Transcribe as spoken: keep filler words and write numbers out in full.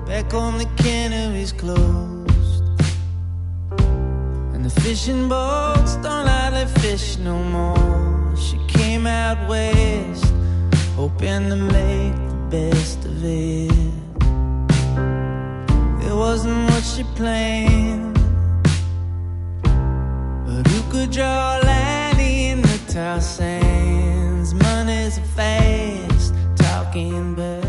Back home the cannery's closed, and the fishing boats don't hardly fish no more. She came out west, hoping to make the best of it. It wasn't what she planned, but who could draw a line in the tar sands? Money's a fast talking bird.